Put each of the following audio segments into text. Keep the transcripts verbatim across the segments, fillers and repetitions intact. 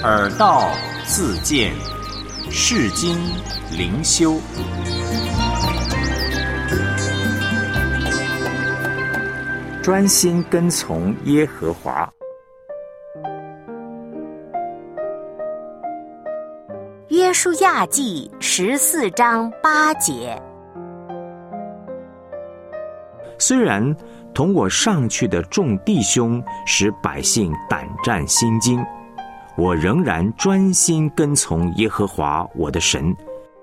耳道自见，世经灵修。专心跟从耶和华。 约书亚记十四章八节。 虽然同我上去的众弟兄使百姓胆战心惊，我仍然专心跟从耶和华我的神。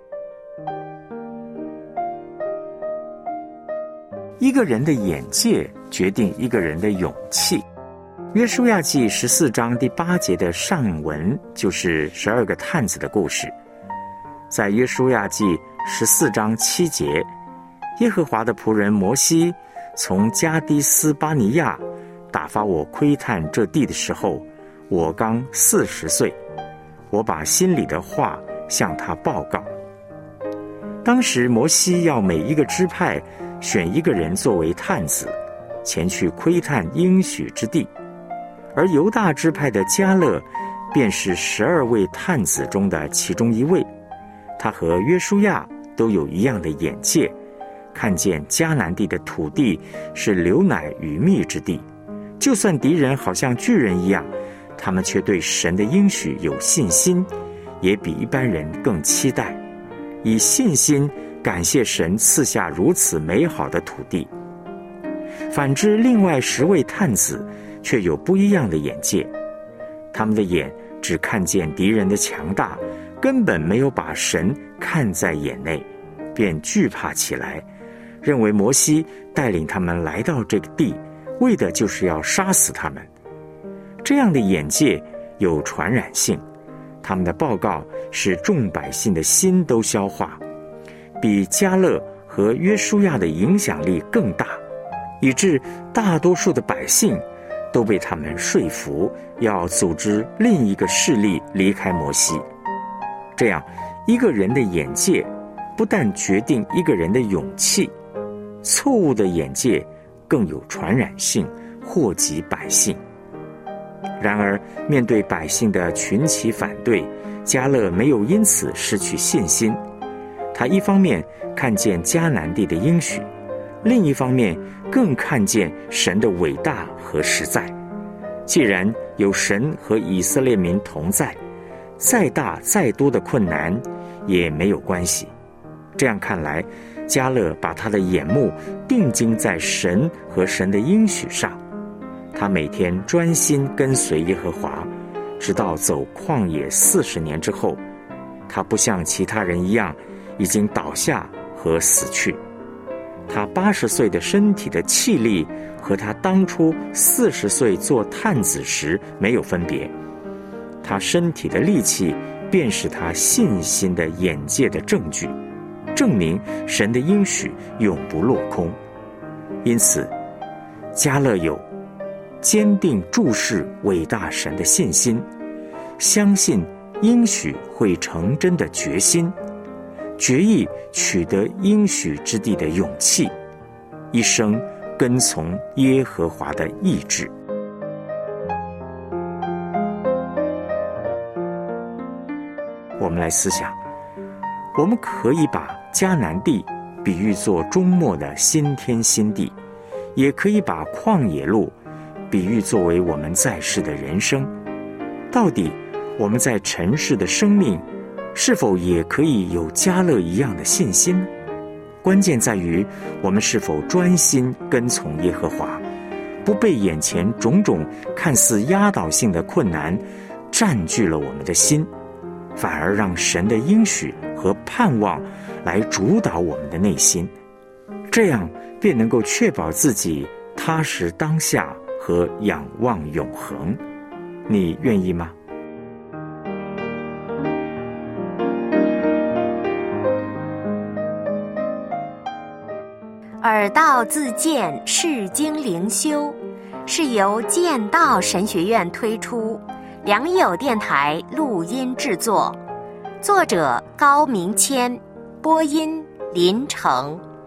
一个人的眼界决定一个人的勇气。约书亚记十四章第八节的上文就是十二个探子的故事。在约书亚记十四章七节，耶和华的仆人摩西从加低斯巴尼亚打发我窥探这地的时候，我刚四十岁，我把心里的话向他报告。当时摩西要每一个支派选一个人作为探子，前去窥探应许之地，而犹大支派的迦勒便是十二位探子中的其中一位。他和约书亚都有一样的眼界，看见迦南地的土地是流奶与蜜之地，就算敌人好像巨人一样，他们却对神的应许有信心，也比一般人更期待，以信心感谢神赐下如此美好的土地。反之，另外十位探子却有不一样的眼界，他们的眼只看见敌人的强大，根本没有把神看在眼内，便惧怕起来，认为摩西带领他们来到这个地，为的就是要杀死他们。这样的眼界有传染性，他们的报告使众百姓的心都消化，比迦勒和约书亚的影响力更大，以致大多数的百姓都被他们说服，要组织另一个势力离开摩西。这样，一个人的眼界不但决定一个人的勇气，错误的眼界更有传染性，祸及百姓。然而，面对百姓的群起反对，迦勒没有因此失去信心。他一方面看见迦南地的应许，另一方面更看见神的伟大和实在。既然有神和以色列民同在，再大再多的困难也没有关系。这样看来，迦勒把他的眼目定睛在神和神的应许上，他每天专心跟随耶和华，直到走旷野四十年之后，他不像其他人一样已经倒下和死去。他八十岁的身体的气力和他当初四十岁做探子时没有分别，他身体的力气便是他信心的眼界的证据，证明神的应许永不落空。因此，迦勒有坚定注视伟大神的信心，相信应许会成真的决心，决意取得应许之地的勇气，一生跟从耶和华的意志。我们来思想，我们可以把迦南地比喻作终末的新天新地，也可以把旷野路比喻作为我们在世的人生。到底我们在尘世的生命是否也可以有迦勒一样的信心呢？关键在于我们是否专心跟从耶和华，不被眼前种种看似压倒性的困难占据了我们的心，反而让神的应许和盼望来主导我们的内心，这样便能够确保自己踏实当下和仰望永恒。你愿意吗？ 耳道自见，世经灵修，是由剑道神学院推出，良友电台录音制作，作者高明谦，播音林成。